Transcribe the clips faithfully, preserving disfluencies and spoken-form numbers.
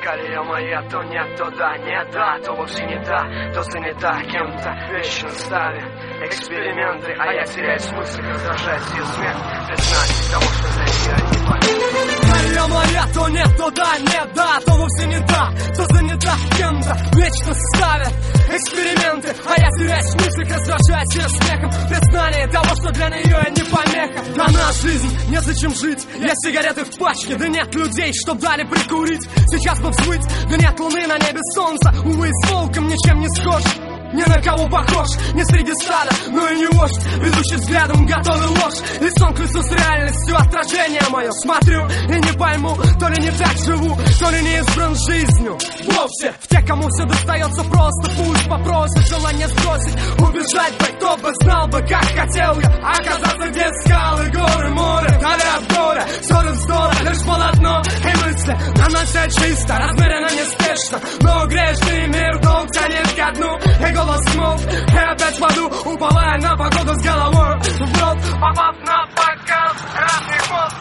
Корея моя, то нет, то да, не да, то вовсе не та, то занята кем-то, вечно ставя эксперименты, а я теряю смысл, раздражает ее смех, признание того, что для нее не понятно. Корея моя, то нет, то да, не да, то вовсе не та, то занята кем-то, вечно ставя эксперименты, а я теряю смысл, раздражает ее смехом, признание того, что для нее не помеха. Дана жизнь, незачем жить, есть сигареты в пачке, да нет людей, чтоб дали прикурить. Сейчас бы взмыть, да нет луны на небе солнца, увы, с волком ничем не схож. Ни на кого похож, не среди стада, но и не вождь, ведущий взглядом готовый ложь. Лицом к лицу с реальностью, отражение мое смотрю и не пойму, то ли не так живу, то ли не избран жизнью вовсе. В тех, кому все достается просто, пусть попросит желание сбросить, убежать бы, кто бы знал бы, как хотел я оказаться, где скалы, горы, море, дали от горя, ссоры, вздоры, лишь полотно и мысли наносят чисто, размеренно, неспешно, но грешный мир долг тянет ко дну, и голос смолк, и опять в воду, уповая на погоду с головой в рот, попав на бокал, разный ход.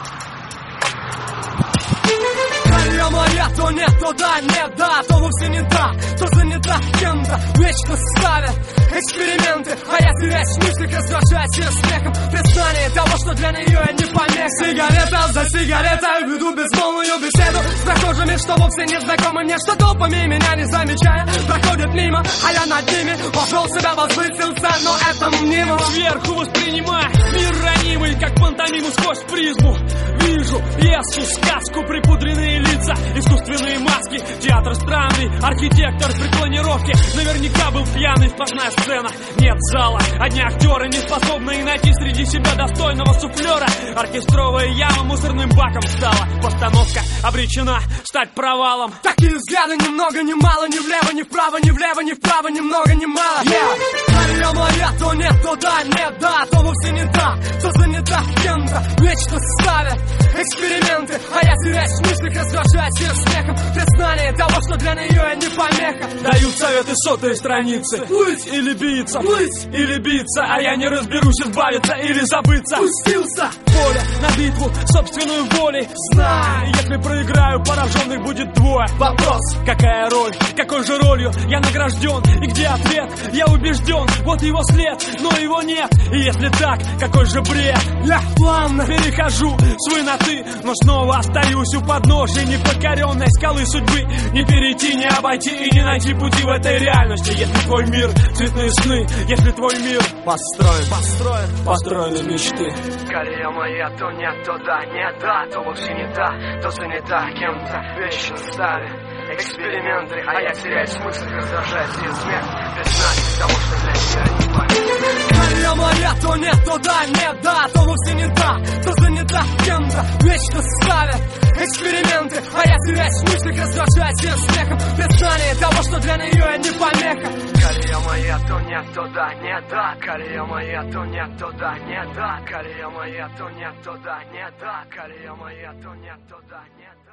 Корея моя, то нет, то да, нет, да, то вовсе не та, то занята кем-то, вечно ставя эксперименты, а я теряю смысл, раздражаясь ее смехом, признание того, что для нее не помеха. Сигарета за сигаретой веду безмолвную беседу с прохожими, что вовсе не знакомы мне, что толпами меня не замечая проходят мимо, а я над ними пошел себя возвысился, но это мнимо. Сверху воспринимая мир ранимый, как пантомиму сквозь призму. Вижу пьесу, сказку, припудренные лица, искусственные маски, театр странный, архитектор при планировке наверняка был пьяный, сплошная сцена, нет зала, одни актеры, не способные найти среди себя достойного суфлера. Оркестровая яма мусорным баком стала, постановка обречена стать провалом. Такие взгляды ни много ни мало, ни влево, ни вправо, ни влево, ни вправо, ни много ни мало. Корея моя, то нет, то да, нет, да, то вовсе не та, то занята кем-то, вечно ставя эксперименты, а я теряю смысл, раздражаясь ее смехом, признание того, что для нее не помеха. Дают советы сотые страницы, плыть или биться, плыть или биться, а я не разберусь, избавиться или забыться. Пустился в поле на битву собственную волей, знай, если проиграю, пораженных будет двое. Вопрос, какая роль, какой же ролью я награжден, и где ответ, я убежден, вот его след, но его нет. И если так, какой же бред, я плавно перехожу с вы на ты, но снова остаюсь у подножия непокоренной скалы судьбы. Не перейти, не обойти и не найти пути в этой реальности. Если твой мир цветные сны, если твой мир построен, построен, построен из мечты. Корея моя, то нет, то да, нет, да, то вовсе не та, то занята кем-то, вечно ставя эксперименты, а я теряю смысл, раздражает ее смех, признание того, что для нее не понятно. Корея моя, то нет, то да, нет, да, то вовсе не та, то занята кем-то, вечно ставя эксперименты, а я теряю смысл, раздражает ее смехом, признание того, что для нее не помеха. Корея моя, то нет, то да, нет, да, Корея моя, то нет, то да, нет, да, Корея моя, то нет, то да, нет, да, Корея моя, то нет, то да, нет, да.